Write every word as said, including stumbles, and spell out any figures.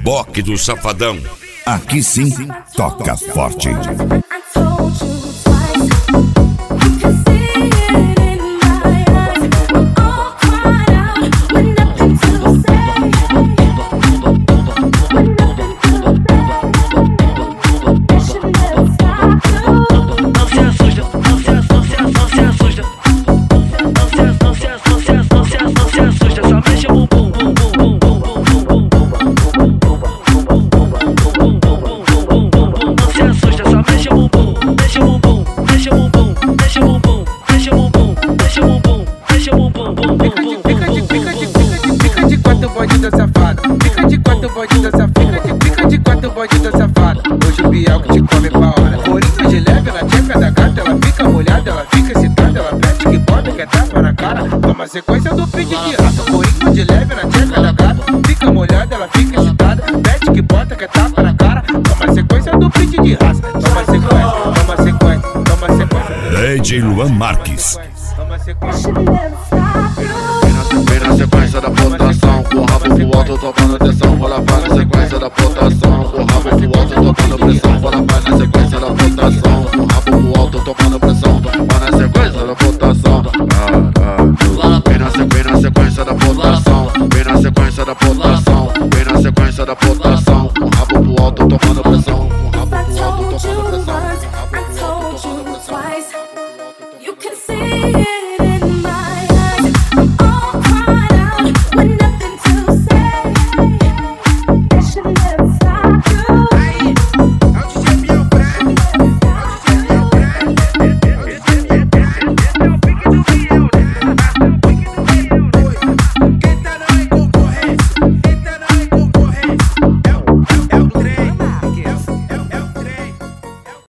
reboque do Safadão. Aqui sim, toca forte. Bandida safada, fica de quatro bandida safada, fica de quatro bandida safada. Hoje o Biel que te come pra hora. Coringa de leve na tcheca da gata, ela fica molhada, ela fica excitada, ela pede que bota, quer tapa na cara. Toma a sequência do pique de raça. Coringa de leve na tcheca da gata, fica molhada, ela fica excitada, pede que bota, quer tapa na cara. Toma a sequência do pique de raça. Toma a sequência, toma a sequência, toma a sequência. D J Luan Marques. Toma a sequência. Vem na sequência da potação, com o rabo pro alto, tomando atenção. Rola vai na sequência da potação, com o rabo pro alto, tomando pressão. Rola vai na sequência da potação, com o rabo pro alto, tomando pressão. Vai na sequência da potação. Vem na sequência da potação, vem na sequência da potação, vem na sequência da potação, com o rabo pro alto, tomando pressão.